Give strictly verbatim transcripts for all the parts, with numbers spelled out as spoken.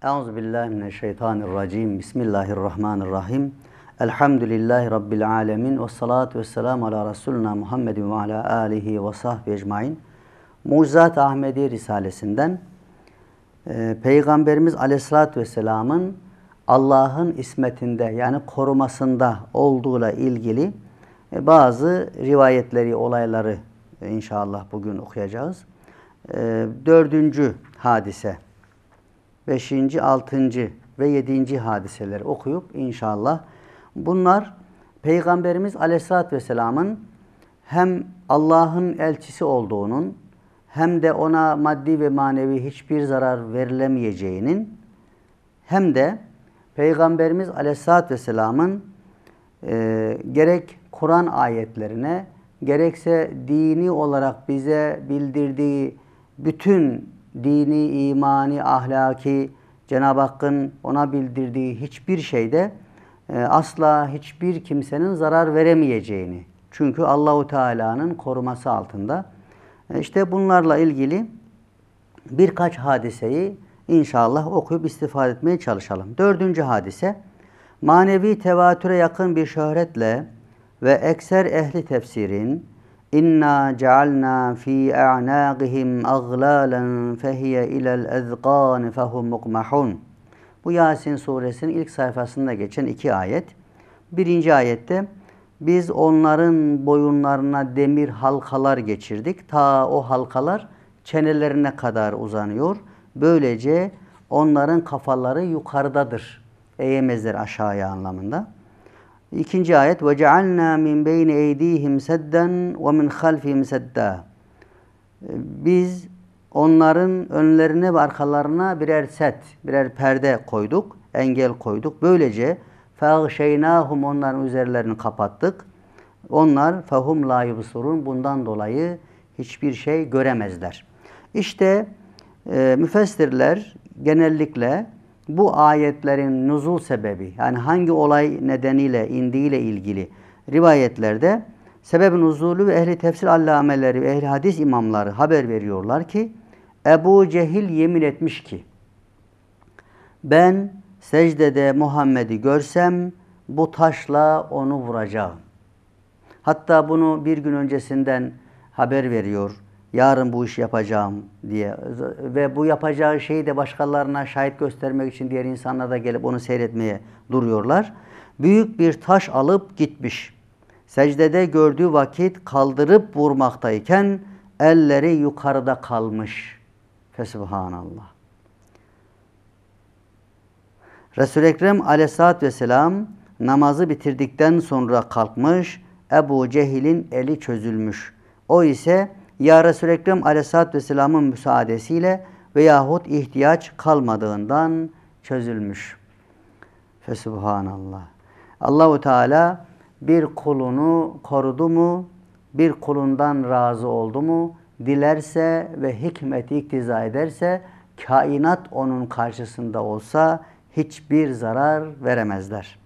Euzubillahimineşşeytanirracim. Bismillahirrahmanirrahim. Elhamdülillahi Rabbil alemin. Ve salatu ve selamu ala Resulina Muhammedin ve ala alihi ve sahbihi ecmain. Mucizat-ı Ahmediye Risalesinden e, Peygamberimiz Aleyhisselatü Vesselam'ın Allah'ın ismetinde yani korumasında olduğuyla ilgili e, bazı rivayetleri, olayları e, inşallah bugün okuyacağız. E, dördüncü hadise, beşinci, altıncı ve yedinci hadiseleri okuyup inşallah bunlar Peygamberimiz Aleyhisselatü Vesselam'ın hem Allah'ın elçisi olduğunun hem de ona maddi ve manevi hiçbir zarar verilemeyeceğinin hem de Peygamberimiz Aleyhisselatü Vesselam'ın e, gerek Kur'an ayetlerine gerekse dini olarak bize bildirdiği bütün dini, imani, ahlaki, Cenab-ı Hakk'ın ona bildirdiği hiçbir şeyde e, asla hiçbir kimsenin zarar veremeyeceğini. Çünkü Allahu Teala'nın koruması altında. E, işte bunlarla ilgili birkaç hadiseyi inşallah okuyup istifade etmeye çalışalım. Dördüncü hadise, manevi tevatüre yakın bir şöhretle ve ekser ehli tefsirin İnna cealna fi a'naqihim aglalan fehiye ilal ezqan fehum mukmahun. Bu Yasin suresinin ilk sayfasında geçen iki ayet. Birinci ayette biz onların boyunlarına demir halkalar geçirdik. Ta o halkalar çenelerine kadar uzanıyor. Böylece onların kafaları yukarıdadır. Eğemezler aşağıya anlamında. İkinci ayet ve cealna min beyni eydihim sedden ve min halfihim sedda. Biz onların önlerine ve arkalarına birer set, birer perde koyduk, engel koyduk. Böylece fâgşeynâhum onların üzerlerini kapattık. Onlar fehum la yubsurun bundan dolayı hiçbir şey göremezler. İşte e, müfessirler genellikle bu ayetlerin nuzul sebebi yani hangi olay nedeniyle indiğiyle ilgili rivayetlerde sebeb-i nuzulü ve ehli tefsir allameleri ve ehli hadis imamları haber veriyorlar ki Ebu Cehil yemin etmiş ki ben secdede Muhammed'i görsem bu taşla onu vuracağım. Hatta bunu bir gün öncesinden haber veriyor. Yarın bu işi yapacağım diye ve bu yapacağı şeyi de başkalarına şahit göstermek için diğer insanlar da gelip onu seyretmeye duruyorlar. Büyük bir taş alıp gitmiş. Secdede gördüğü vakit kaldırıp vurmaktayken elleri yukarıda kalmış. Fesubhanallah. Resul-i Ekrem Aleyhisselatü Vesselam namazı bitirdikten sonra kalkmış. Ebu Cehil'in eli çözülmüş. O ise ya Resul-i Ekrem Aleyhisselatü Vesselam'ın müsaadesiyle veyahut ihtiyaç kalmadığından çözülmüş. Fesubhanallah. Allahu Teala bir kulunu korudu mu, bir kulundan razı oldu mu, dilerse ve hikmeti iktiza ederse, kainat onun karşısında olsa hiçbir zarar veremezler.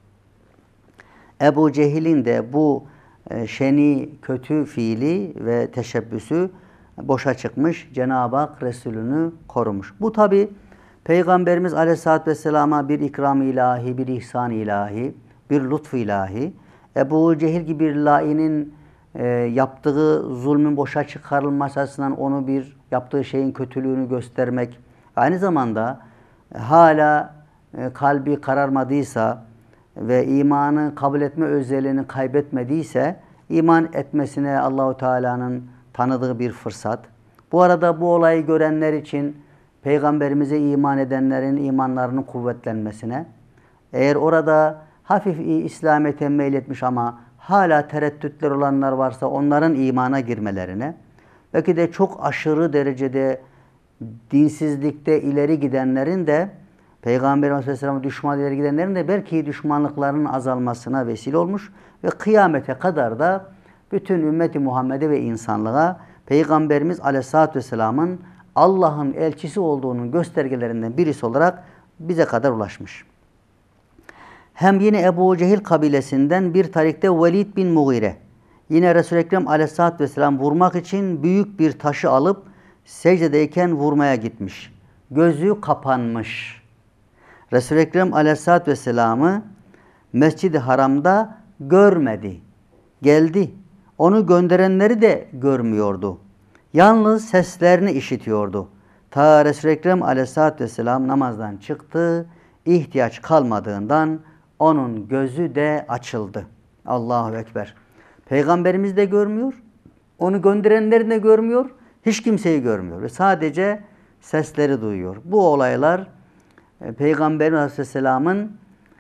Ebu Cehil'in de bu şeni, kötü fiili ve teşebbüsü boşa çıkmış. Cenab-ı Hak Resulünü korumuş. Bu tabi Peygamberimiz Aleyhisselatü Vesselam'a bir ikram ilahi, bir ihsan ilahi, bir lütfu ilahi. Ebu Cehil gibi bir lainin e, yaptığı zulmün boşa çıkarılması açısından onu bir yaptığı şeyin kötülüğünü göstermek. Aynı zamanda e, hala e, kalbi kararmadıysa ve imanı kabul etme özelliğini kaybetmediyse iman etmesine Allahu Teala'nın tanıdığı bir fırsat. Bu arada bu olayı görenler için Peygamberimize iman edenlerin imanlarının kuvvetlenmesine, eğer orada hafif İslamiyet'e meyletmiş ama hala tereddütler olanlar varsa onların imana girmelerine, belki de çok aşırı derecede dinsizlikte ileri gidenlerin de Peygamber Aleyhisselam'a düşman ileri gidenlerin de belki düşmanlıklarının azalmasına vesile olmuş ve kıyamete kadar da bütün ümmeti Muhammed'e ve insanlığa Peygamberimiz Aleyhisselatü Vesselam'ın Allah'ın elçisi olduğunun göstergelerinden birisi olarak bize kadar ulaşmış. Hem yine Ebu Cehil kabilesinden bir tarikte Velid bin Mughire yine Resul-i Ekrem Aleyhisselatü Vesselam vurmak için büyük bir taşı alıp secdedeyken vurmaya gitmiş. Gözü kapanmış. Resul-i Ekrem Aleyhisselatü Vesselam'ı Mescid-i Haram'da görmedi. Geldi. Onu gönderenleri de görmüyordu. Yalnız seslerini işitiyordu. Ta Resul-i Ekrem Aleyhisselatü Vesselam namazdan çıktı. İhtiyaç kalmadığından onun gözü de açıldı. Allahu Ekber. Peygamberimiz de görmüyor. Onu gönderenleri de görmüyor. Hiç kimseyi görmüyor. Ve sadece sesleri duyuyor. Bu olaylar e, Peygamberimiz Aleyhisselam'ın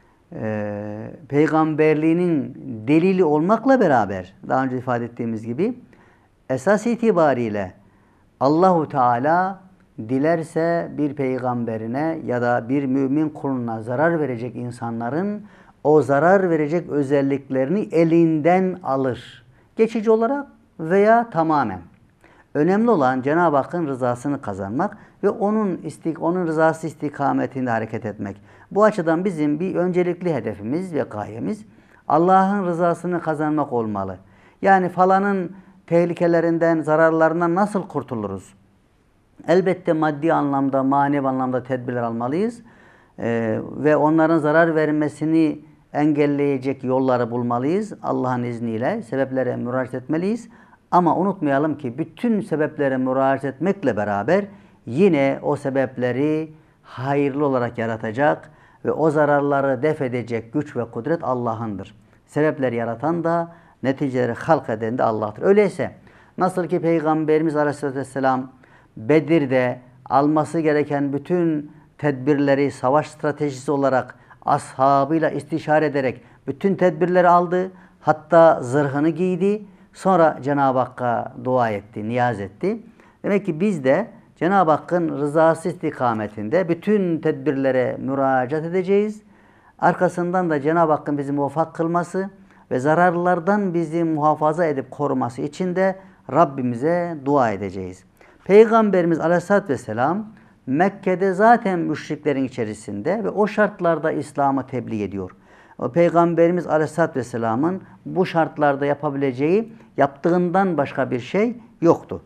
e, peygamberliğinin delili olmakla beraber, daha önce ifade ettiğimiz gibi, esas itibariyle Allahu Teala dilerse bir peygamberine ya da bir mümin kuluna zarar verecek insanların o zarar verecek özelliklerini elinden alır. Geçici olarak veya tamamen. Önemli olan Cenab-ı Hakk'ın rızasını kazanmak ve onun istik onun rızası istikametinde hareket etmek. Bu açıdan bizim bir öncelikli hedefimiz ve gayemiz Allah'ın rızasını kazanmak olmalı. Yani falanın tehlikelerinden, zararlarından nasıl kurtuluruz? Elbette maddi anlamda, manevi anlamda tedbirler almalıyız. Ee, ve onların zarar vermesini engelleyecek yolları bulmalıyız. Allah'ın izniyle sebeplere müracaat etmeliyiz. Ama unutmayalım ki bütün sebeplere müracaat etmekle beraber yine o sebepleri hayırlı olarak yaratacak ve o zararları def edecek güç ve kudret Allah'ındır. Sebepleri yaratan da neticeleri halk eden de Allah'tır. Öyleyse nasıl ki Peygamberimiz Aleyhisselatü Vesselam Bedir'de alması gereken bütün tedbirleri savaş stratejisi olarak ashabıyla istişare ederek bütün tedbirleri aldı. Hatta zırhını giydi. Sonra Cenab-ı Hakk'a dua etti, niyaz etti. Demek ki biz de Cenab-ı Hakk'ın rızası istikametinde bütün tedbirlere müracaat edeceğiz. Arkasından da Cenab-ı Hakk'ın bizi muvaffak kılması ve zararlardan bizi muhafaza edip koruması için de Rabbimize dua edeceğiz. Peygamberimiz Aleyhisselatü Vesselam Mekke'de zaten müşriklerin içerisinde ve o şartlarda İslam'ı tebliğ ediyor. O Peygamberimiz Aleyhisselatü Vesselam'ın bu şartlarda yapabileceği, yaptığından başka bir şey yoktu.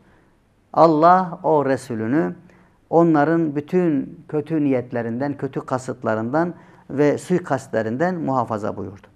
Allah o Resulünü onların bütün kötü niyetlerinden, kötü kasıtlarından ve suikastlerinden muhafaza buyurdu.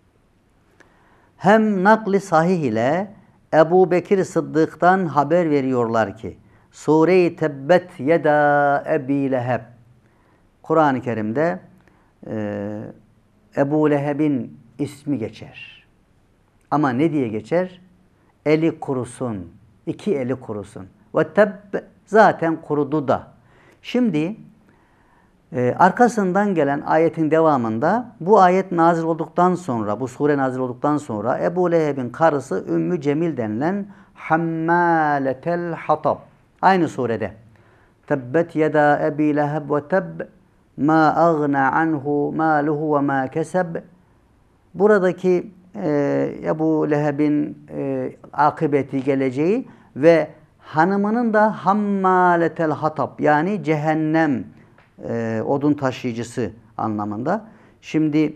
Hem nakli sahih ile Ebu Bekir Sıddık'tan haber veriyorlar ki Sure-i Tebbet yeda Ebi Leheb, Kur'an-ı Kerim'de e, Ebu Leheb'in ismi geçer. Ama ne diye geçer? Eli kurusun. İki eli kurusun. Ve tebb zaten kurudu da. Şimdi e, arkasından gelen ayetin devamında bu ayet nazil olduktan sonra, bu sure nazil olduktan sonra Ebu Leheb'in karısı Ümmü Cemil denilen Hammaletel Hatab. Aynı surede. Tebbet yeda Ebi Leheb ve tebb ma agna anhu maluhu ve ma keseb. Buradaki e, Ebu Leheb'in e, akıbeti geleceği ve hanımının da hammaletel hatab yani cehennem e, odun taşıyıcısı anlamında. Şimdi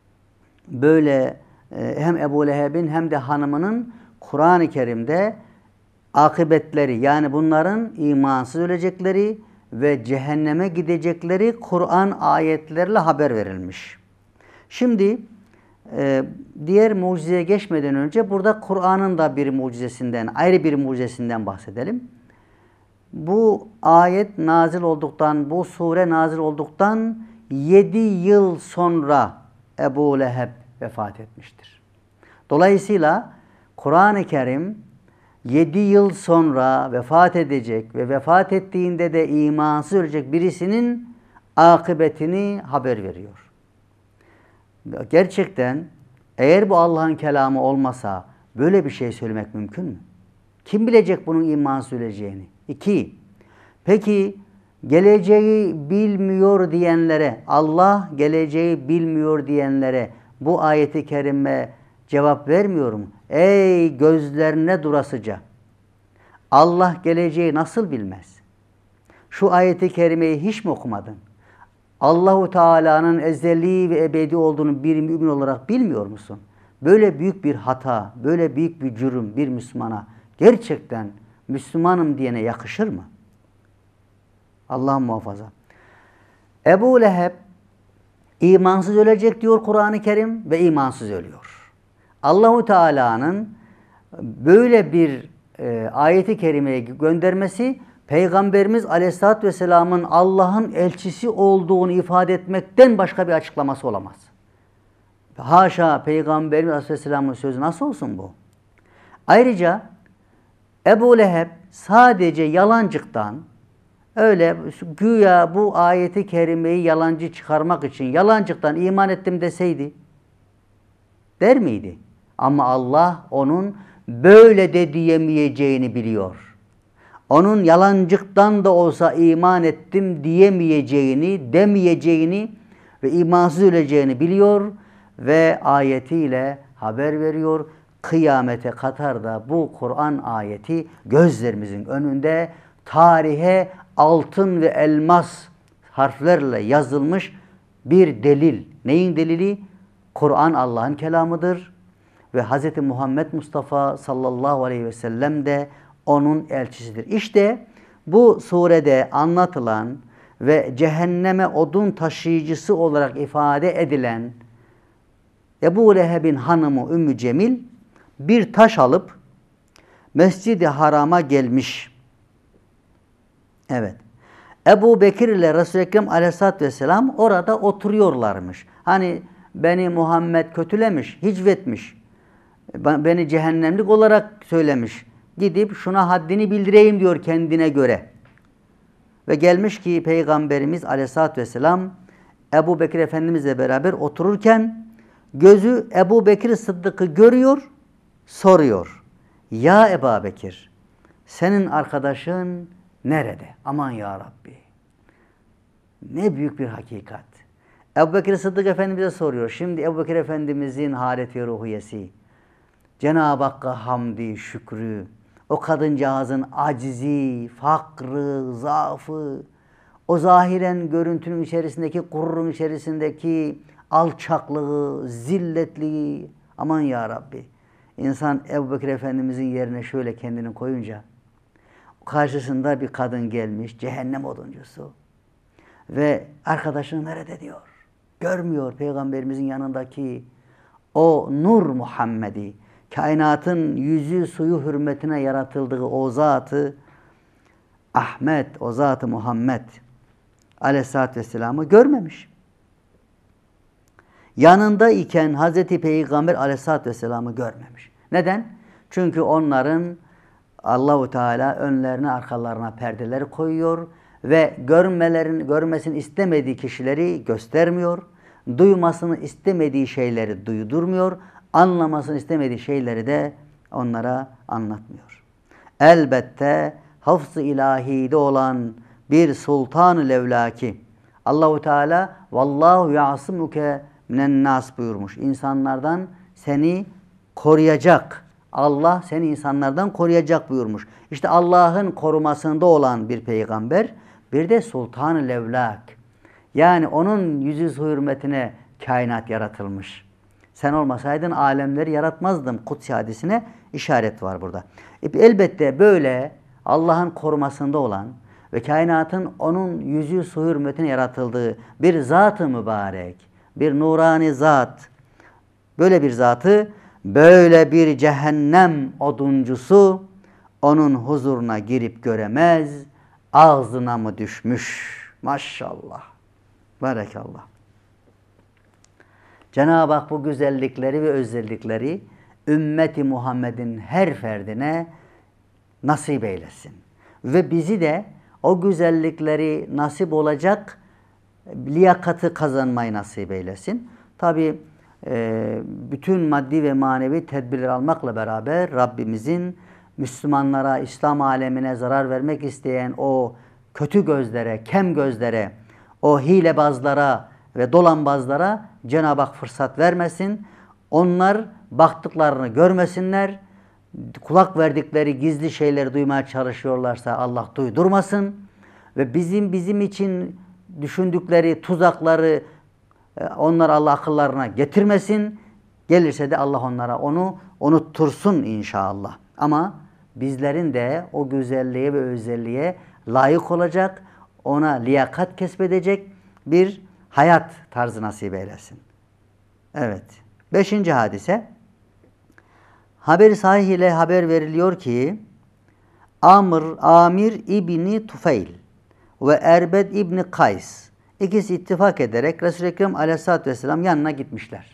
böyle e, hem Ebu Leheb'in hem de hanımının Kur'an-ı Kerim'de akıbetleri yani bunların imansız ölecekleri ve cehenneme gidecekleri Kur'an ayetleriyle haber verilmiş. Şimdi e, diğer mucizeye geçmeden önce burada Kur'an'ın da bir mucizesinden, ayrı bir mucizesinden bahsedelim. Bu ayet nazil olduktan, bu sure nazil olduktan yedi yıl sonra Ebu Leheb vefat etmiştir. Dolayısıyla Kur'an-ı Kerim yedi yıl sonra vefat edecek ve vefat ettiğinde de imansız ölecek birisinin akıbetini haber veriyor. Gerçekten eğer bu Allah'ın kelamı olmasa böyle bir şey söylemek mümkün mü? Kim bilecek bunun imansız öleceğini? İki, peki geleceği bilmiyor diyenlere, Allah geleceği bilmiyor diyenlere bu ayeti kerime cevap vermiyor mu? Ey gözlerine durasıca! Allah geleceği nasıl bilmez? Şu ayeti kerimeyi hiç mi okumadın? Allahu Teala'nın ezeli ve ebedi olduğunu bir mümin olarak bilmiyor musun? Böyle büyük bir hata, böyle büyük bir cürüm bir Müslümana gerçekten Müslümanım diyene yakışır mı? Allah muhafaza. Ebu Leheb İmansız ölecek diyor Kur'an-ı Kerim ve imansız ölüyor. Allahu Teala'nın böyle bir e, ayeti kerimeye göndermesi Peygamberimiz Aleyhisselatü Vesselam'ın Allah'ın elçisi olduğunu ifade etmekten başka bir açıklaması olamaz. Haşa, Peygamberimiz Aleyhisselam'ın sözü nasıl olsun bu? Ayrıca Ebu Leheb sadece yalancıktan, öyle güya bu ayeti kerimeyi yalancı çıkarmak için yalancıktan iman ettim deseydi der miydi? Ama Allah onun böyle de diyemeyeceğini biliyor. Onun yalancıktan da olsa iman ettim diyemeyeceğini, demeyeceğini ve imansız öleceğini biliyor ve ayetiyle haber veriyor. Kıyamete kadar da bu Kur'an ayeti gözlerimizin önünde tarihe altın ve elmas harflerle yazılmış bir delil. Neyin delili? Kur'an Allah'ın kelamıdır ve Hz. Muhammed Mustafa sallallahu aleyhi ve sellem de onun elçisidir. İşte bu surede anlatılan ve cehenneme odun taşıyıcısı olarak ifade edilen Ebu Leheb'in hanımı Ümmü Cemil bir taş alıp Mescid-i Haram'a gelmiş. Evet. Ebu Bekir ile Resul-i Ekrem Aleyhisselatü Vesselam orada oturuyorlarmış. Hani beni Muhammed kötülemiş, hicvetmiş. Beni cehennemlik olarak söylemiş. Gidip şuna haddini bildireyim diyor kendine göre. Ve gelmiş ki Peygamberimiz Aleyhisselatü Vesselam Ebu Bekir Efendimizle beraber otururken gözü Ebu Bekir Sıddık'ı görüyor, soruyor. Ya Ebu Bekir, senin arkadaşın nerede? Aman ya Rabbi. Ne büyük bir hakikat. Ebu Bekir Sıddık Efendimiz'e soruyor. Şimdi Ebu Bekir Efendimiz'in haleti ruhiyesi, Cenab-ı Hakk'a hamdi, şükrü, o kadıncağızın acizi, fakrı, zaafı, o zahiren görüntünün içerisindeki, gururun içerisindeki alçaklığı, zilletliği, aman ya Rabbi. İnsan Ebu Bekir Efendimiz'in yerine şöyle kendini koyunca, karşısında bir kadın gelmiş, cehennem oduncusu. Ve arkadaşın nerede diyor. Görmüyor Peygamberimizin yanındaki o nur Muhammed'i, kainatın yüzü suyu hürmetine yaratıldığı o zatı Ahmet, o zatı Muhammed Aleyhisselatü Vesselam'ı görmemiş. Yanında iken Hazreti Peygamber Aleyhisselatü Vesselam'ı görmemiş. Neden? Çünkü onların Allahu Teala önlerine arkalarına perdeler koyuyor ve görmelerin görmesini istemediği kişileri göstermiyor. Duymasını istemediği şeyleri duydurmuyor. Anlamasını istemediği şeyleri de onlara anlatmıyor. Elbette hafz-ı ilahide olan bir sultan-ı levlaki Allahu Teala vallahu ya'simuke minen nas buyurmuş. İnsanlardan seni koruyacak. Allah seni insanlardan koruyacak buyurmuş. İşte Allah'ın korumasında olan bir peygamber, bir de sultan-ı levlak. Yani onun yüzü hürmetine kainat yaratılmış. Sen olmasaydın alemleri yaratmazdım. Kutsi hadisine işaret var burada. E, elbette böyle Allah'ın korumasında olan ve kainatın onun yüzü su hürmetine yaratıldığı bir zat-ı mübarek, bir nurani zat, böyle bir zatı, böyle bir cehennem oduncusu onun huzuruna girip göremez, ağzına mı düşmüş? Maşallah. Barekallah. Cenab-ı Hak bu güzellikleri ve özellikleri ümmeti Muhammed'in her ferdine nasip eylesin. Ve bizi de o güzellikleri nasip olacak liyakatı kazanmayı nasip eylesin. Tabi e, bütün maddi ve manevi tedbirler almakla beraber Rabbimizin Müslümanlara, İslam alemine zarar vermek isteyen o kötü gözlere, kem gözlere, o hilebazlara ve dolanbazlara Cenab-ı Hak fırsat vermesin. Onlar baktıklarını görmesinler. Kulak verdikleri gizli şeyleri duymaya çalışıyorlarsa Allah duydurmasın. Ve bizim bizim için düşündükleri tuzakları onlar Allah akıllarına getirmesin. Gelirse de Allah onlara onu unuttursun inşallah. Ama bizlerin de o güzelliğe ve özelliğe layık olacak, ona liyakat kesbedecek bir hayat tarzı nasip eylesin. Evet. Beşinci hadise. Haber sahih ile haber veriliyor ki Amr, Amir İbni Tufeyl ve Erbed İbni Kays ikisi ittifak ederek Resul-i Ekrem Aleyhisselatü Vesselam yanına gitmişler.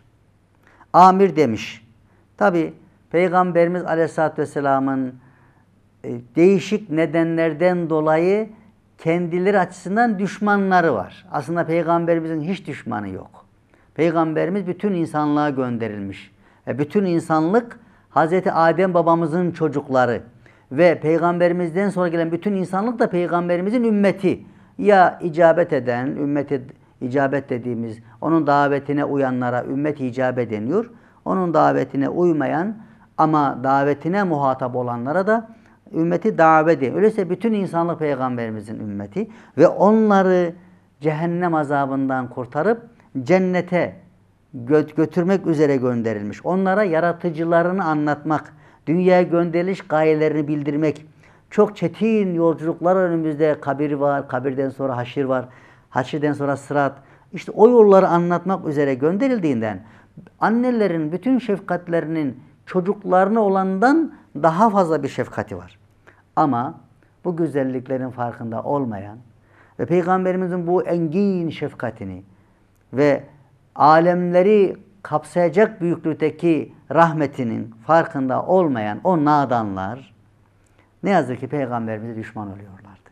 Amir demiş. Tabi Peygamberimiz Aleyhisselatü Vesselam'ın e, değişik nedenlerden dolayı kendileri açısından düşmanları var. Aslında Peygamberimizin hiç düşmanı yok. Peygamberimiz bütün insanlığa gönderilmiş. Ve bütün insanlık Hazreti Adem babamızın çocukları. Ve Peygamberimizden sonra gelen bütün insanlık da Peygamberimizin ümmeti. Ya icabet eden, ümmeti icabet dediğimiz, onun davetine uyanlara ümmet icabet deniyor. Onun davetine uymayan ama davetine muhatap olanlara da ümmeti davet ediyor. Öyleyse bütün insanlık Peygamberimizin ümmeti ve onları cehennem azabından kurtarıp cennete götürmek üzere gönderilmiş. Onlara yaratıcılarını anlatmak, dünyaya gönderiliş gayelerini bildirmek. Çok çetin yolculuklar önümüzde. Kabir var, kabirden sonra haşir var, haşirden sonra sırat. İşte o yolları anlatmak üzere gönderildiğinden annelerin bütün şefkatlerinin çocuklarına olandan daha fazla bir şefkati var. Ama bu güzelliklerin farkında olmayan ve Peygamberimizin bu engin şefkatini ve alemleri kapsayacak büyüklükteki rahmetinin farkında olmayan o nadanlar ne yazık ki Peygamberimize düşman oluyorlardı.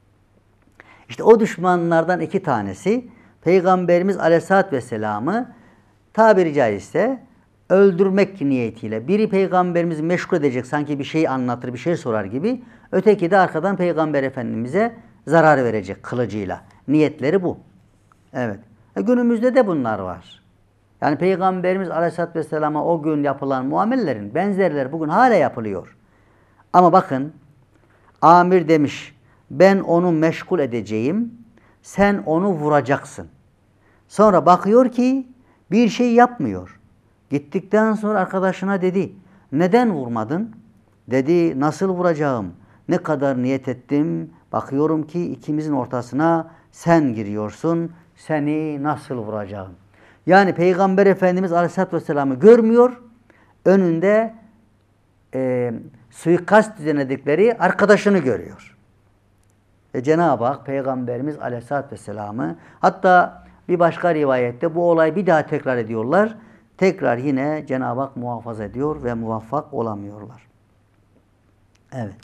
İşte o düşmanlardan iki tanesi Peygamberimiz Aleyhisselatü Vesselam'ı tabiri caizse öldürmek niyetiyle. Biri Peygamberimizi meşgul edecek, sanki bir şey anlatır, bir şey sorar gibi. Öteki de arkadan Peygamber Efendimiz'e zarar verecek kılıcıyla. Niyetleri bu. Evet. E günümüzde de bunlar var. Yani Peygamberimiz Aleyhisselatü Vesselam'a o gün yapılan muamelelerin benzerleri bugün hala yapılıyor. Ama bakın, Amir demiş, ben onu meşgul edeceğim, sen onu vuracaksın. Sonra bakıyor ki bir şey yapmıyor. Gittikten sonra arkadaşına dedi, neden vurmadın? Dedi, nasıl vuracağım? Ne kadar niyet ettim, bakıyorum ki ikimizin ortasına sen giriyorsun, seni nasıl vuracağım? Yani Peygamber Efendimiz Aleyhisselatü Vesselam'ı görmüyor, önünde e, suikast düzenledikleri arkadaşını görüyor. Ve Cenab-ı Hak Peygamberimiz Aleyhisselatü Vesselam'ı, hatta bir başka rivayette bu olay bir daha tekrar ediyorlar. Tekrar yine Cenab-ı Hak muhafaza ediyor ve muvaffak olamıyorlar. Evet.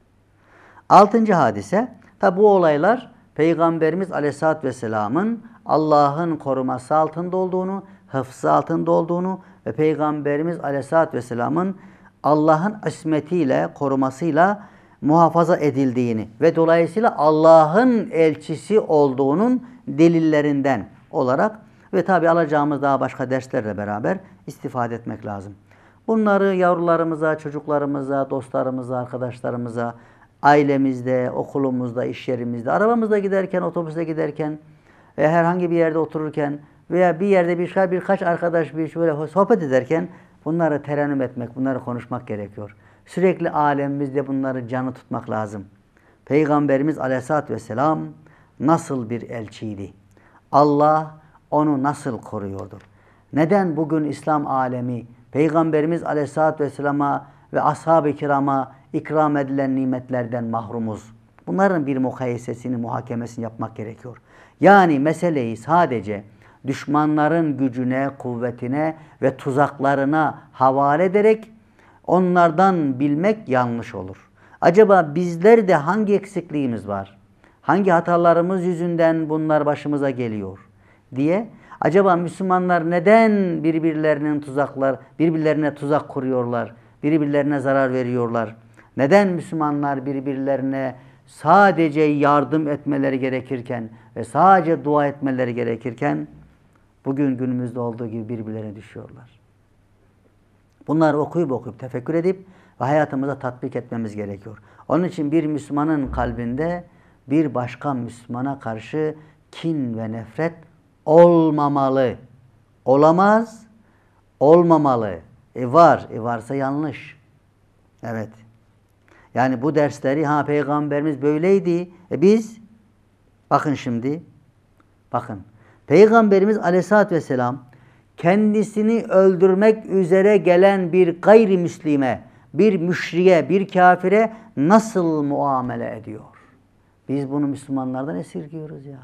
Altıncı hadise, tabi bu olaylar Peygamberimiz Aleyhisselatü Vesselam'ın Allah'ın koruması altında olduğunu, hıfzı altında olduğunu ve Peygamberimiz Aleyhisselatü Vesselam'ın Allah'ın ismetiyle, korumasıyla muhafaza edildiğini ve dolayısıyla Allah'ın elçisi olduğunun delillerinden olarak ve tabi alacağımız daha başka derslerle beraber istifade etmek lazım. Bunları yavrularımıza, çocuklarımıza, dostlarımıza, arkadaşlarımıza, ailemizde, okulumuzda, iş yerimizde, arabamızda giderken, otobüste giderken ve herhangi bir yerde otururken veya bir yerde birkaç, birkaç arkadaş bir şöyle sohbet ederken bunları terennüm etmek, bunları konuşmak gerekiyor. Sürekli alemimizde bunları canlı tutmak lazım. Peygamberimiz Aleyhisselatü Vesselam nasıl bir elçiydi? Allah onu nasıl koruyordu? Neden bugün İslam alemi Peygamberimiz Aleyhisselatü Vesselam'a ve ashab-ı kirama ikram edilen nimetlerden mahrumuz? Bunların bir mukayesesini, muhakemesini yapmak gerekiyor. Yani meseleyi sadece düşmanların gücüne, kuvvetine ve tuzaklarına havale ederek onlardan bilmek yanlış olur. Acaba bizler de hangi eksikliğimiz var? Hangi hatalarımız yüzünden bunlar başımıza geliyor diye. Acaba Müslümanlar neden birbirlerinin tuzaklar, birbirlerine tuzak kuruyorlar, birbirlerine zarar veriyorlar? Neden Müslümanlar birbirlerine sadece yardım etmeleri gerekirken ve sadece dua etmeleri gerekirken bugün günümüzde olduğu gibi birbirlerine düşüyorlar? Bunları okuyup okuyup tefekkür edip ve hayatımıza tatbik etmemiz gerekiyor. Onun için bir Müslümanın kalbinde bir başka Müslümana karşı kin ve nefret olmamalı. Olamaz, olmamalı. E var, e varsa yanlış. Evet. Yani bu dersleri, ha Peygamberimiz böyleydi. E biz, bakın şimdi, bakın. Peygamberimiz Aleyhisselatü Vesselam kendisini öldürmek üzere gelen bir gayrimüslime, bir müşriye, bir kafire nasıl muamele ediyor? Biz bunu Müslümanlardan esirgiyoruz ya.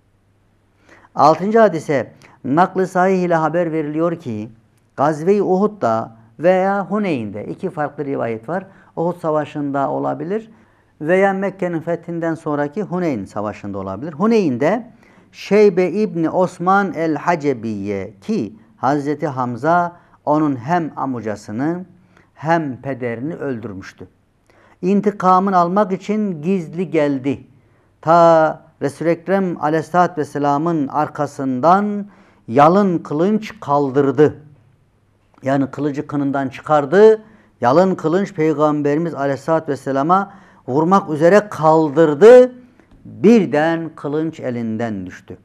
Altıncı hadise, nakl-ı sahih ile haber veriliyor ki Gazve-i Uhud'da veya Huneyn'de iki farklı rivayet var. Uhud Savaşı'nda olabilir veya Mekke'nin fethinden sonraki Huneyn Savaşı'nda olabilir. Huneyn'de Şeybe İbni Osman el-Hacebiye ki Hazreti Hamza onun hem amcasını hem pederini öldürmüştü. İntikamını almak için gizli geldi. Ta Resul-i Ekrem Aleyhisselatü Vesselam'ın arkasından yalın kılınç kaldırdı. Yani kılıcı kınından çıkardı. Yalın kılınç Peygamberimiz Aleyhisselatü Vesselam'a vurmak üzere kaldırdı. Birden kılınç elinden düştü.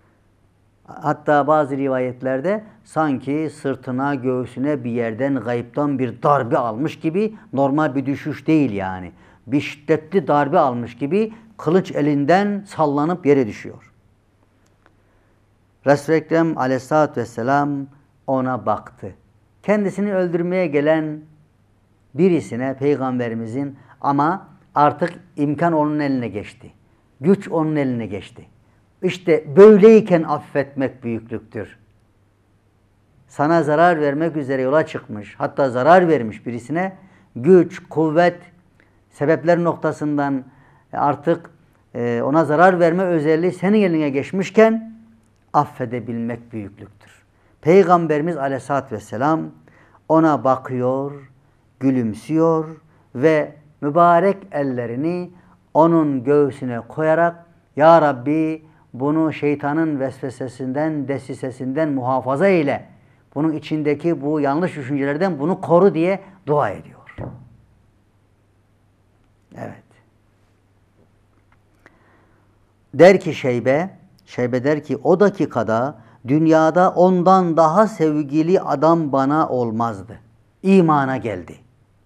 Hatta bazı rivayetlerde sanki sırtına, göğsüne bir yerden gayipten bir darbe almış gibi, normal bir düşüş değil yani. Bir şiddetli darbe almış gibi kılıç elinden sallanıp yere düşüyor. Resul-i Ekrem Aleyhisselatü Vesselam ona baktı. Kendisini öldürmeye gelen birisine Peygamberimizin ama artık imkan onun eline geçti. Güç onun eline geçti. İşte böyleyken affetmek büyüklüktür. Sana zarar vermek üzere yola çıkmış, hatta zarar vermiş birisine güç, kuvvet, sebepler noktasından artık ona zarar verme özelliği senin eline geçmişken affedebilmek büyüklüktür. Peygamberimiz Aleyhisselatü Vesselam ona bakıyor, gülümsüyor ve mübarek ellerini onun göğsüne koyarak Ya Rabbi bunu şeytanın vesvesesinden, desisesinden muhafaza eyle. Bunun içindeki bu yanlış düşüncelerden bunu koru diye dua ediyor. Evet. Der ki Şeybe, Şeybe der ki o dakikada dünyada ondan daha sevgili adam bana olmazdı. İmana geldi.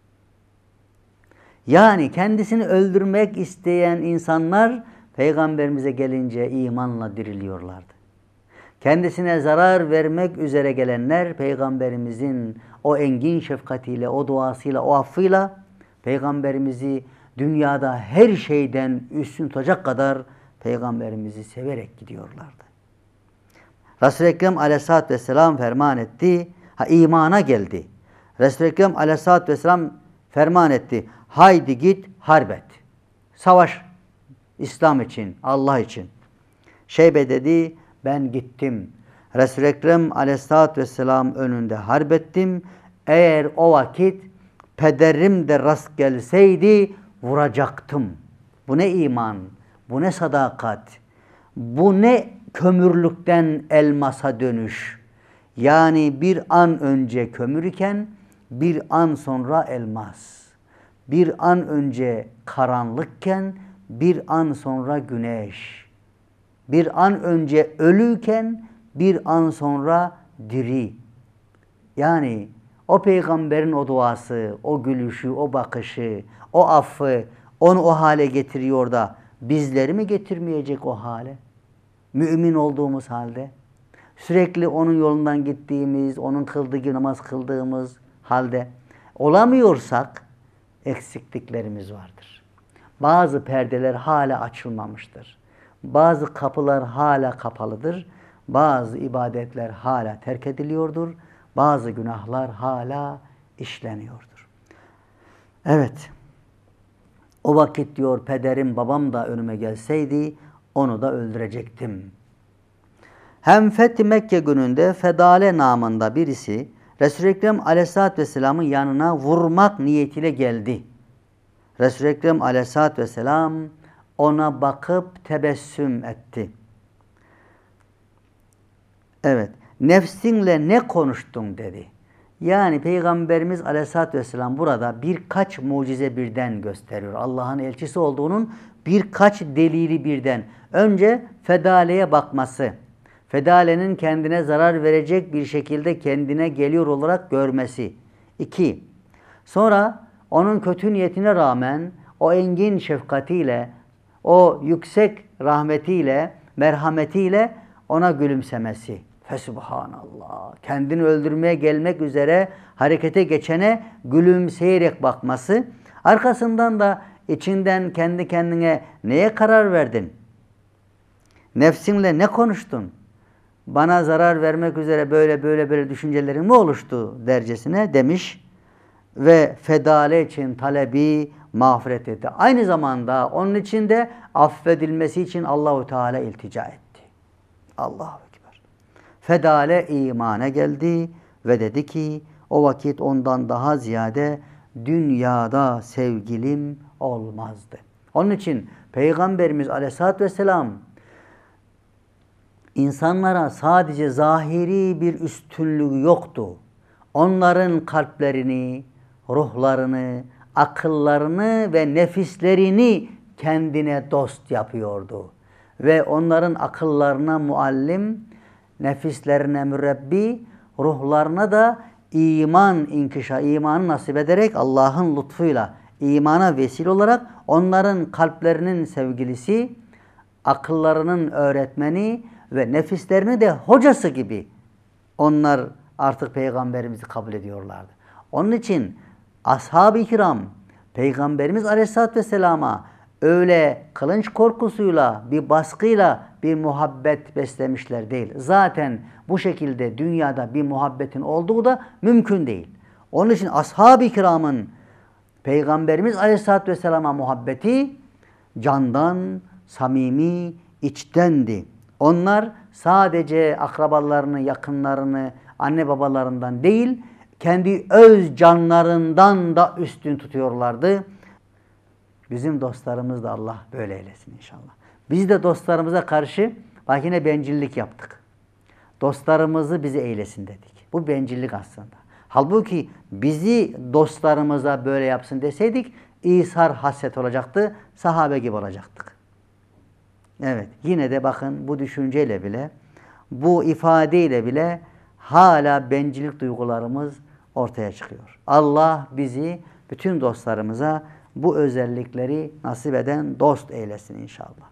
Yani kendisini öldürmek isteyen insanlar Peygamberimize gelince imanla diriliyorlardı. Kendisine zarar vermek üzere gelenler Peygamberimizin o engin şefkatiyle, o duasıyla, o affıyla Peygamberimizi dünyada her şeyden üstün tutacak kadar Peygamberimizi severek gidiyorlardı. Resul-i Ekrem Aleyhisselatü Vesselam ferman etti. Ha imana geldi. Resul-i Ekrem Aleyhisselatü Vesselam ferman etti. Haydi git harp et. Savaş. İslam için, Allah için. Şeybe dedi, ben gittim. Resul-i Ekrem Aleyhisselatü Vesselam önünde harp ettim. Eğer o vakit pederim de rast gelseydi vuracaktım. Bu ne iman, bu ne sadakat, bu ne kömürlükten elmasa dönüş. Yani bir an önce kömür iken bir an sonra elmas. Bir an önce karanlıkken bir an sonra güneş. Bir an önce ölüyken bir an sonra diri. Yani o peygamberin o duası, o gülüşü, o bakışı, o affı onu o hale getiriyor da bizleri mi getirmeyecek o hale? Mümin olduğumuz halde. Sürekli onun yolundan gittiğimiz, onun kıldığı gibi namaz kıldığımız halde olamıyorsak eksikliklerimiz vardır. Bazı perdeler hala açılmamıştır. Bazı kapılar hala kapalıdır. Bazı ibadetler hala terk ediliyordur. Bazı günahlar hala işleniyordur. Evet. O vakit diyor pederim babam da önüme gelseydi onu da öldürecektim. Hem Fethi Mekke gününde Fedale namında birisi Resul-i Ekrem Aleyhisselatü Vesselam'ın yanına vurmak niyetiyle geldi. Resul-i Ekrem Aleyhisselatü Vesselam ona bakıp tebessüm etti. Evet. Nefsinle ne konuştun dedi. Yani Peygamberimiz Aleyhisselatü Vesselam burada birkaç mucize birden gösteriyor. Allah'ın elçisi olduğunun birkaç delili birden. Önce Fedale'ye bakması. Fedale'nin kendine zarar verecek bir şekilde kendine geliyor olarak görmesi. İki. Sonra onun kötü niyetine rağmen o engin şefkatiyle, o yüksek rahmetiyle, merhametiyle ona gülümsemesi. Fesubhanallah. Kendini öldürmeye gelmek üzere harekete geçene gülümseyerek bakması. Arkasından da içinden kendi kendine neye karar verdin? Nefsinle ne konuştun? Bana zarar vermek üzere böyle böyle böyle düşüncelerin mi oluştu dercesine demiş ve fedale için talebi mağfiret etti. Aynı zamanda onun için de affedilmesi için Allahu Teala iltica etti. Allahu Ekber. Fedale imana geldi ve dedi ki o vakit ondan daha ziyade dünyada sevgilim olmazdı. Onun için Peygamberimiz Aleyhisselatü Vesselam İnsanlara sadece zahiri bir üstünlüğü yoktu. Onların kalplerini, ruhlarını, akıllarını ve nefislerini kendine dost yapıyordu. Ve onların akıllarına muallim, nefislerine mürebbi, ruhlarına da iman inkişa, imanı nasip ederek Allah'ın lütfuyla imana vesile olarak onların kalplerinin sevgilisi, akıllarının öğretmeni ve nefislerini de hocası gibi onlar artık Peygamberimizi kabul ediyorlardı. Onun için ashab-ı kiram Peygamberimiz Aleyhisselatü Vesselam'a öyle kılınç korkusuyla, bir baskıyla bir muhabbet beslemişler değil. Zaten bu şekilde dünyada bir muhabbetin olduğu da mümkün değil. Onun için ashab-ı kiramın Peygamberimiz Aleyhisselatü Vesselam'a muhabbeti candan, samimi, içtendi. Onlar sadece akrabalarını, yakınlarını, anne babalarından değil, kendi öz canlarından da üstün tutuyorlardı. Bizim dostlarımız da Allah böyle eylesin inşallah. Biz de dostlarımıza karşı bak yine bencillik yaptık. Dostlarımızı bizi eylesin dedik. Bu bencillik aslında. Halbuki bizi dostlarımıza böyle yapsın deseydik İsar hasret olacaktı, sahabe gibi olacaktık. Evet, yine de bakın bu düşünceyle bile, bu ifadeyle bile hala bencillik duygularımız ortaya çıkıyor. Allah bizi bütün dostlarımıza bu özellikleri nasip eden dost eylesin inşallah.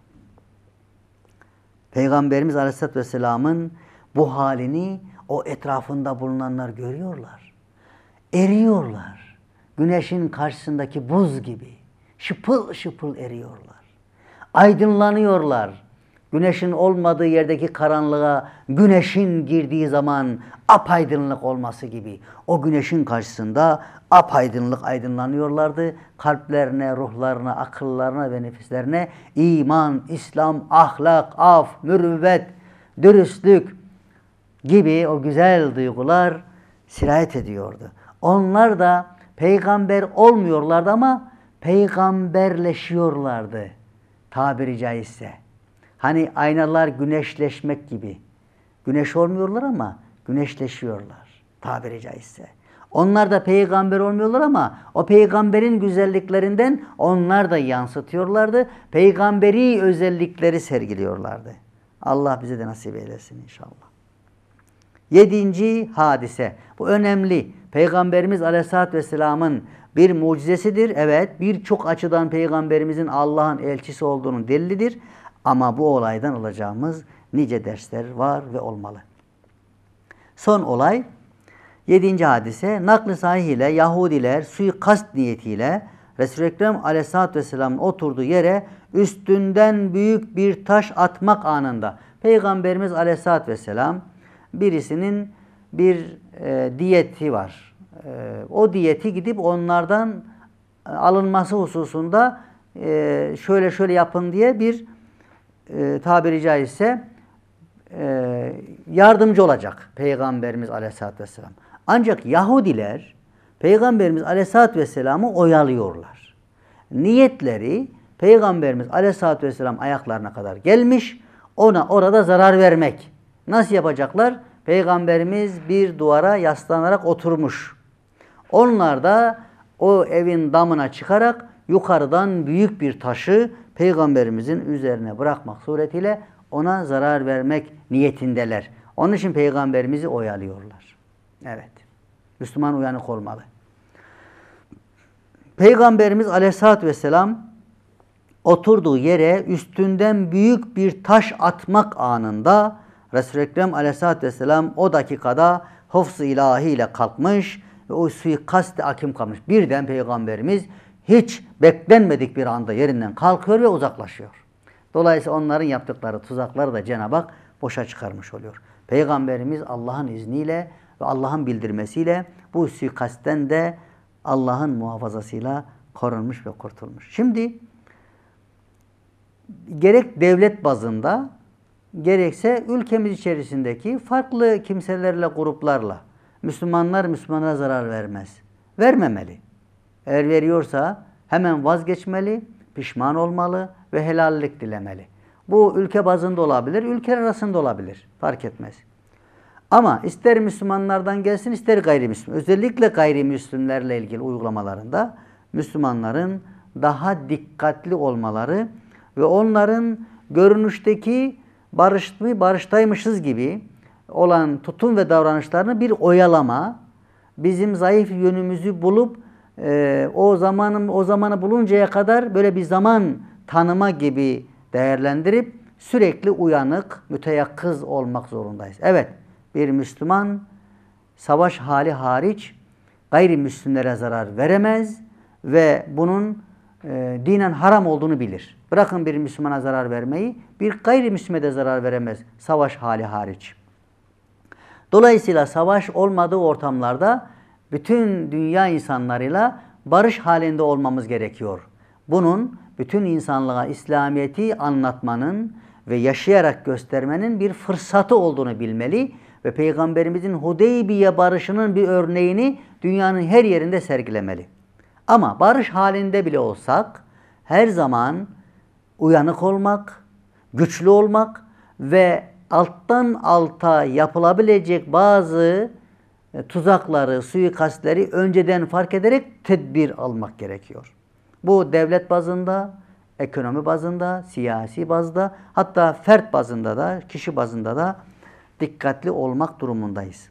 Peygamberimiz Aleyhisselatü Vesselam'ın bu halini o etrafında bulunanlar görüyorlar. Eriyorlar. Güneşin karşısındaki buz gibi şıpıl şıpıl eriyorlar. Aydınlanıyorlar. Güneşin olmadığı yerdeki karanlığa güneşin girdiği zaman apaydınlık olması gibi. O güneşin karşısında apaydınlık aydınlanıyorlardı. Kalplerine, ruhlarına, akıllarına ve nefislerine iman, İslam, ahlak, af, mürüvvet, dürüstlük gibi o güzel duygular sirayet ediyordu. Onlar da peygamber olmuyorlardı ama peygamberleşiyorlardı. Tabiri caizse. Hani aynalar güneşleşmek gibi. Güneş olmuyorlar ama güneşleşiyorlar. Tabiri caizse. Onlar da peygamber olmuyorlar ama o peygamberin güzelliklerinden onlar da yansıtıyorlardı. Peygamberi özellikleri sergiliyorlardı. Allah bize de nasip eylesin inşallah. Yedinci hadise. Bu önemli. Peygamberimiz Aleyhisselatü Vesselam'ın bir mucizesidir. Evet, birçok açıdan Peygamberimizin Allah'ın elçisi olduğunun delilidir. Ama bu olaydan alacağımız nice dersler var ve olmalı. Son olay, yedinci hadise, nakl-ı sahih ile Yahudiler suikast niyetiyle Resul-i Ekrem Aleyhisselatü Vesselam'ın oturduğu yere üstünden büyük bir taş atmak anında Peygamberimiz Aleyhisselatü Vesselam birisinin bir e, diyeti var. E, o diyeti gidip onlardan alınması hususunda e, şöyle şöyle yapın diye bir e, tabiri caizse e, yardımcı olacak Peygamberimiz Aleyhisselatü Vesselam. Ancak Yahudiler Peygamberimiz Aleyhisselatü Vesselam'ı oyalıyorlar. Niyetleri Peygamberimiz Aleyhisselatü Vesselam ayaklarına kadar gelmiş, ona orada zarar vermek. Nasıl yapacaklar? Peygamberimiz bir duvara yaslanarak oturmuş. Onlar da o evin damına çıkarak yukarıdan büyük bir taşı Peygamberimizin üzerine bırakmak suretiyle ona zarar vermek niyetindeler. Onun için Peygamberimizi oyalıyorlar. Evet. Müslüman uyanık olmalı. Peygamberimiz Aleyhisselatü Vesselam oturduğu yere üstünden büyük bir taş atmak anında Resul-i Ekrem aleyhissalatü vesselam o dakikada hıfz-ı ilahiyle kalkmış ve o suikast-ı hakim kalmış. Birden Peygamberimiz hiç beklenmedik bir anda yerinden kalkıyor ve uzaklaşıyor. Dolayısıyla onların yaptıkları tuzakları da Cenab-ı Hak boşa çıkarmış oluyor. Peygamberimiz Allah'ın izniyle ve Allah'ın bildirmesiyle bu suikastten de Allah'ın muhafazasıyla korunmuş ve kurtulmuş. Şimdi gerek devlet bazında gerekse ülkemiz içerisindeki farklı kimselerle, gruplarla Müslümanlar Müslümanlara zarar vermez. Vermemeli. Eğer veriyorsa hemen vazgeçmeli, pişman olmalı ve helallik dilemeli. Bu ülke bazında olabilir, ülkeler arasında olabilir. Fark etmez. Ama ister Müslümanlardan gelsin, ister gayrimüslim. Özellikle gayrimüslimlerle ilgili uygulamalarında Müslümanların daha dikkatli olmaları ve onların görünüşteki barışlı, barıştaymışız gibi olan tutum ve davranışlarını bir oyalama, bizim zayıf yönümüzü bulup e, o zamanın o zamanı buluncaya kadar böyle bir zaman tanıma gibi değerlendirip sürekli uyanık, müteyakkız olmak zorundayız. Evet, bir Müslüman savaş hali hariç gayrimüslimlere zarar veremez ve bunun e, dinen haram olduğunu bilir. Bırakın bir Müslümana zarar vermeyi, bir gayrimüslime de zarar veremez savaş hali hariç. Dolayısıyla savaş olmadığı ortamlarda bütün dünya insanlarıyla barış halinde olmamız gerekiyor. Bunun bütün insanlığa İslamiyet'i anlatmanın ve yaşayarak göstermenin bir fırsatı olduğunu bilmeli ve Peygamberimizin Hudeybiye barışının bir örneğini dünyanın her yerinde sergilemeli. Ama barış halinde bile olsak her zaman uyanık olmak, güçlü olmak ve alttan alta yapılabilecek bazı tuzakları, suikastleri önceden fark ederek tedbir almak gerekiyor. Bu devlet bazında, ekonomi bazında, siyasi bazda, hatta fert bazında da, kişi bazında da dikkatli olmak durumundayız.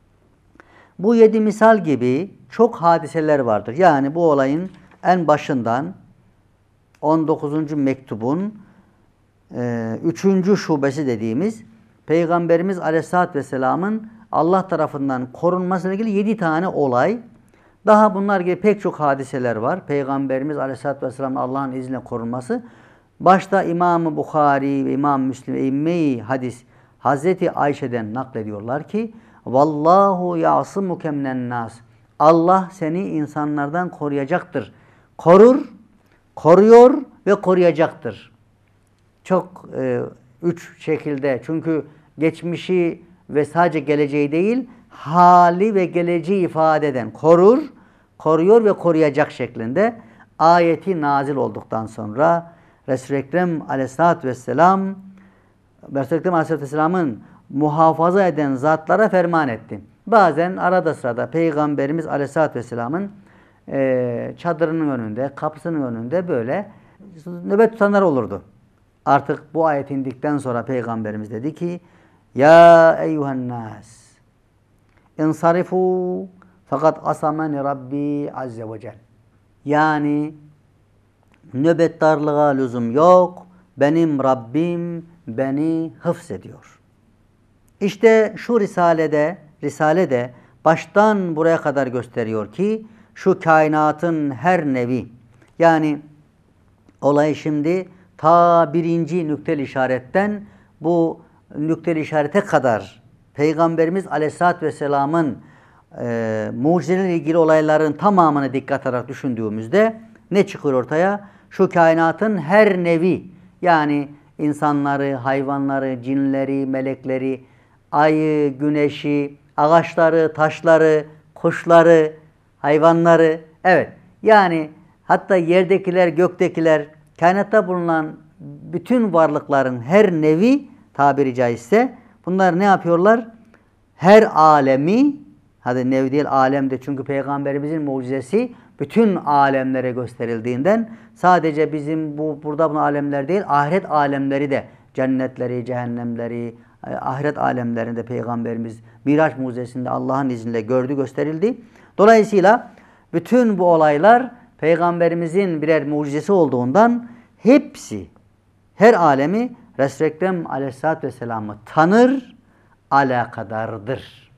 Bu yedi misal gibi çok hadiseler vardır. Yani bu olayın en başından on dokuzuncu mektubun e, üçüncü şubesi dediğimiz Peygamberimiz Aleyhisselatü Vesselam'ın Allah tarafından korunmasıyla ilgili yedi tane olay. Daha bunlar gibi pek çok hadiseler var. Peygamberimiz Aleyhisselatü Vesselam'ın Allah'ın izniyle korunması. Başta İmam-ı Bukhari ve İmam Müslim ve İmme-i Hadis Hazreti Ayşe'den naklediyorlar ki Vallahu ya'sımuke minen nas. Allah seni insanlardan koruyacaktır. Korur, koruyor ve koruyacaktır. Çok e, üç şekilde, çünkü geçmişi ve sadece geleceği değil, hali ve geleceği ifade eden korur, koruyor ve koruyacak şeklinde ayeti nazil olduktan sonra Resul-i Ekrem Aleyhisselatü Vesselam Resul-i Ekrem Aleyhisselatü Vesselam'ın muhafaza eden zatlara ferman etti. Bazen arada sırada Peygamberimiz Aleyhisselatü Vesselam'ın e, çadırının önünde, kapısının önünde böyle nöbet tutanlar olurdu. Artık bu ayet indikten sonra Peygamberimiz dedi ki Ya eyyuhen nas insarifu fakat asamani Rabbi azze ve cel. Yani nöbetdarlığa lüzum yok. Benim Rabbim beni hıfzediyor. İşte şu risalede, risalede baştan buraya kadar gösteriyor ki şu kainatın her nevi, yani olay şimdi ta birinci nükteli işaretten bu nükteli işarete kadar Peygamberimiz Aleyhisselatü Vesselam'ın e, mucizelerle ilgili olayların tamamını dikkat alarak düşündüğümüzde ne çıkıyor ortaya? Şu kainatın her nevi, yani insanları, hayvanları, cinleri, melekleri, ayı, güneşi, ağaçları, taşları, kuşları, hayvanları, evet, yani hatta yerdekiler, göktekiler, kainatta bulunan bütün varlıkların her nevi tabiri caizse bunlar ne yapıyorlar? Her alemi, hadi nev değil alemde, çünkü Peygamberimizin mucizesi bütün alemlere gösterildiğinden sadece bizim bu burada bulunan alemler değil, ahiret alemleri de, cennetleri, cehennemleri, ahiret alemlerinde Peygamberimiz Miraç mucizesinde Allah'ın izniyle gördü, gösterildi. Dolayısıyla bütün bu olaylar Peygamberimizin birer mucizesi olduğundan hepsi, her alemi Resul-i Ekrem Aleyhisselatü Vesselam'ı tanır, alakadardır.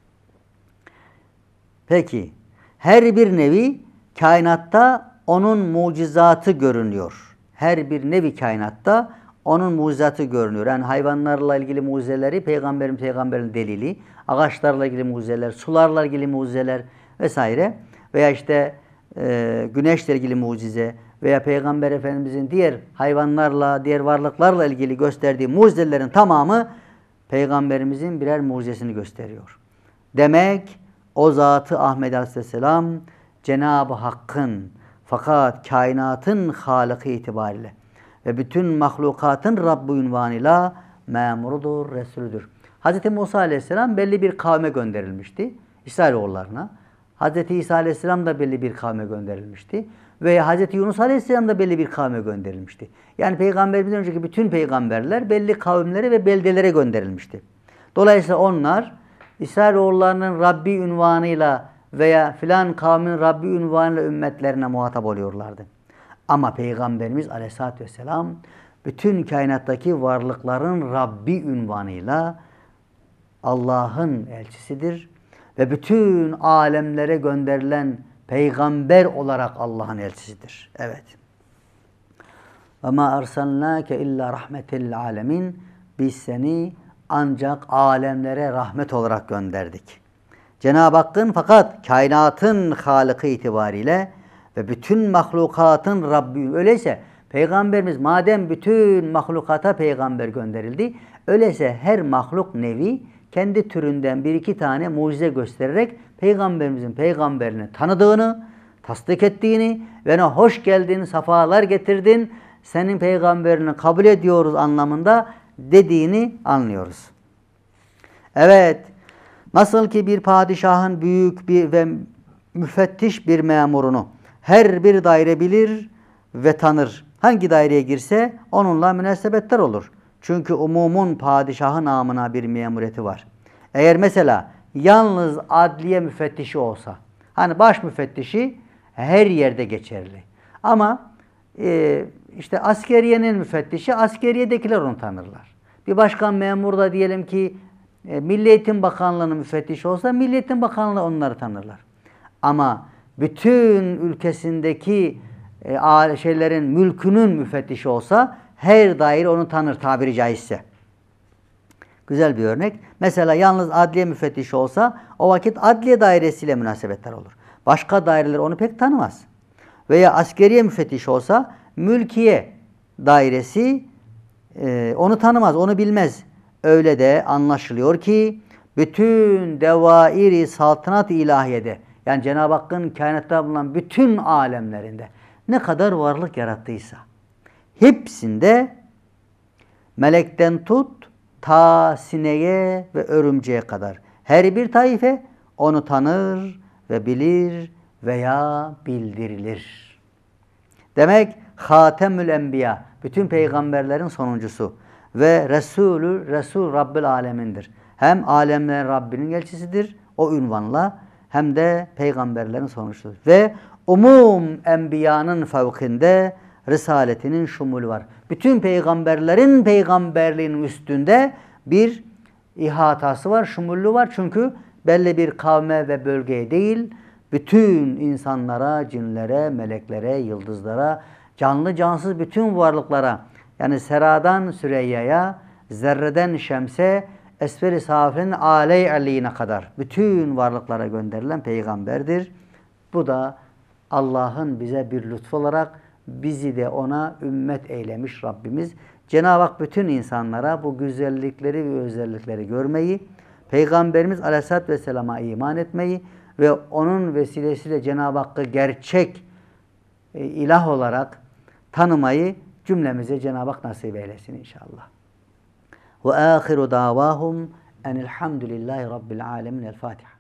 Peki, her bir nevi kainatta onun mucizatı görünüyor. Her bir nevi kainatta onun mucizatı görünüyor. Yani hayvanlarla ilgili mucizeleri, peygamberin peygamberin delili, ağaçlarla ilgili mucizeler, sularla ilgili mucizeler vesaire veya işte e, güneşle ilgili mucize veya Peygamber Efendimizin diğer hayvanlarla, diğer varlıklarla ilgili gösterdiği mucizelerin tamamı Peygamberimizin birer mucizesini gösteriyor. Demek o Zat-ı Ahmed Aleyhisselam Cenab-ı Hakk'ın fakat kainatın Halık'ı itibariyle ve bütün mahlukatın Rabbi unvanıyla memurudur, Resulüdür. Hz. Musa Aleyhisselam belli bir kavme gönderilmişti. İsrailoğullarına. Hz. İsa Aleyhisselam da belli bir kavme gönderilmişti. Ve Hz. Yunus Aleyhisselam da belli bir kavme gönderilmişti. Yani Peygamberimizden önceki bütün peygamberler belli kavimlere ve beldelere gönderilmişti. Dolayısıyla onlar İsrailoğullarının Rabbi unvanıyla veya filan kavmin Rabbi unvanıyla ümmetlerine muhatap oluyorlardı. Ama Peygamberimiz Aleyhisselatü Vesselam bütün kainattaki varlıkların Rabbi unvanıyla Allah'ın elçisidir ve bütün alemlere gönderilen peygamber olarak Allah'ın elçisidir. Evet. وَمَا أَرْسَلْنَاكَ اِلَّا رَحْمَةً alemin. Biz seni ancak alemlere rahmet olarak gönderdik. Cenab-ı Hakk'ın fakat kainatın Halık'ı itibariyle ve bütün mahlukatın Rabbi. Öyleyse Peygamberimiz madem bütün mahlukata peygamber gönderildi, öyleyse her mahluk nevi kendi türünden bir iki tane mucize göstererek Peygamberimizin peygamberini tanıdığını, tasdik ettiğini ve ona hoş geldin, safalar getirdin, senin peygamberini kabul ediyoruz anlamında dediğini anlıyoruz. Evet, nasıl ki bir padişahın büyük bir ve müfettiş bir memurunu her bir daire bilir ve tanır. Hangi daireye girse onunla münasebetler olur. Çünkü umumun padişahı namına bir memuriyeti var. Eğer mesela yalnız adliye müfettişi olsa, hani baş müfettişi her yerde geçerli. Ama e, işte askeriyenin müfettişi, askeriyedekiler onu tanırlar. Bir başkan memur da diyelim ki e, Milli Eğitim Bakanlığı'nın müfettişi olsa, Milli Eğitim Bakanlığı onları tanırlar. Ama bütün ülkesindeki e, şeylerin, mülkünün müfettişi olsa, her daire onu tanır tabiri caizse. Güzel bir örnek. Mesela yalnız adliye müfettişi olsa o vakit adliye dairesiyle münasebetler olur. Başka daireler onu pek tanımaz. Veya askeriye müfettişi olsa mülkiye dairesi e, onu tanımaz, onu bilmez. Öyle de anlaşılıyor ki bütün devairi saltanat-ı ilahiyede, yani Cenab-ı Hakk'ın kainatta bulunan bütün alemlerinde ne kadar varlık yarattıysa hepsinde melekten tut ta sineye ve örümceğe kadar her bir taife onu tanır ve bilir veya bildirilir. Demek Hatemül Enbiya, bütün peygamberlerin sonuncusu ve Resulü, Resul Rabbül Alemin'dir. Hem alemlerin Rabbinin elçisidir o ünvanla, hem de peygamberlerin sonuncusudur. Ve umum enbiyanın fevkinde risaletinin şumulu var. Bütün peygamberlerin peygamberliğinin üstünde bir ihatası var, şumullu var. Çünkü belli bir kavme ve bölgeye değil, bütün insanlara, cinlere, meleklere, yıldızlara, canlı cansız bütün varlıklara, yani seradan Süreyya'ya, zerreden Şems'e, esferi safilin aley aleyhine kadar bütün varlıklara gönderilen peygamberdir. Bu da Allah'ın bize bir lütfu olarak bizi de ona ümmet eylemiş Rabbimiz. Cenab-ı Hak bütün insanlara bu güzellikleri ve özellikleri görmeyi, Peygamberimiz Aleyhisselatü Vesselam'a iman etmeyi ve onun vesilesiyle Cenab-ı Hakk'ı gerçek e, ilah olarak tanımayı cümlemize Cenab-ı Hak nasip eylesin inşallah. Ve âhiru dâvâhum enilhamdülillahi rabbil âlemin. El Fatiha.